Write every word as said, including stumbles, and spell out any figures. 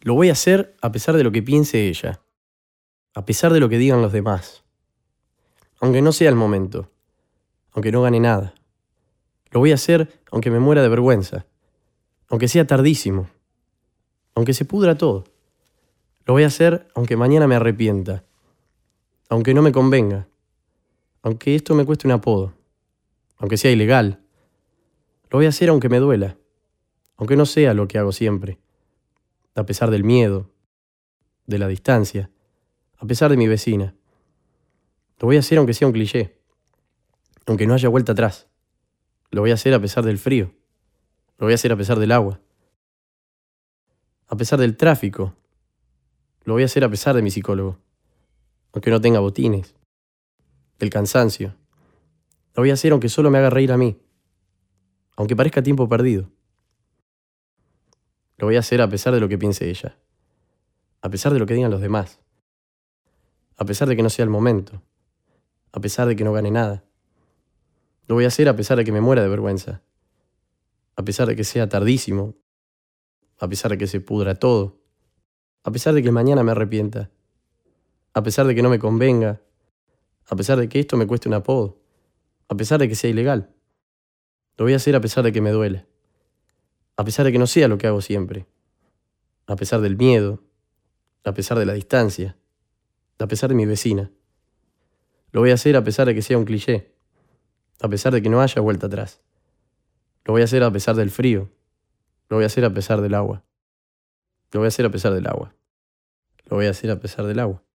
Lo voy a hacer a pesar de lo que piense ella, a pesar de lo que digan los demás, aunque no sea el momento, aunque no gane nada. Lo voy a hacer aunque me muera de vergüenza, aunque sea tardísimo, aunque se pudra todo. Lo voy a hacer aunque mañana me arrepienta, aunque no me convenga, aunque esto me cueste un apodo, aunque sea ilegal. Lo voy a hacer aunque me duela, aunque no sea lo que hago siempre, a pesar del miedo, de la distancia, a pesar de mi vecina. Lo voy a hacer aunque sea un cliché, aunque no haya vuelta atrás. Lo voy a hacer a pesar del frío. Lo voy a hacer a pesar del agua. A pesar del tráfico. Lo voy a hacer a pesar de mi psicólogo, aunque no tenga botines. Del cansancio. Lo voy a hacer aunque solo me haga reír a mí, aunque parezca tiempo perdido. Lo voy a hacer a pesar de lo que piense ella, a pesar de lo que digan los demás, a pesar de que no sea el momento, a pesar de que no gane nada. Lo voy a hacer a pesar de que me muera de vergüenza, a pesar de que sea tardísimo, a pesar de que se pudra todo, a pesar de que mañana me arrepienta, a pesar de que no me convenga, a pesar de que esto me cueste un apodo, a pesar de que sea ilegal. Lo voy a hacer a pesar de que me duele, a pesar de que no sea lo que hago siempre, a pesar del miedo, a pesar de la distancia, a pesar de mi vecina. Lo voy a hacer a pesar de que sea un cliché, a pesar de que no haya vuelta atrás. Lo voy a hacer a pesar del frío. Lo voy a hacer a pesar del agua. Lo voy a hacer a pesar del agua. Lo voy a hacer a pesar del agua.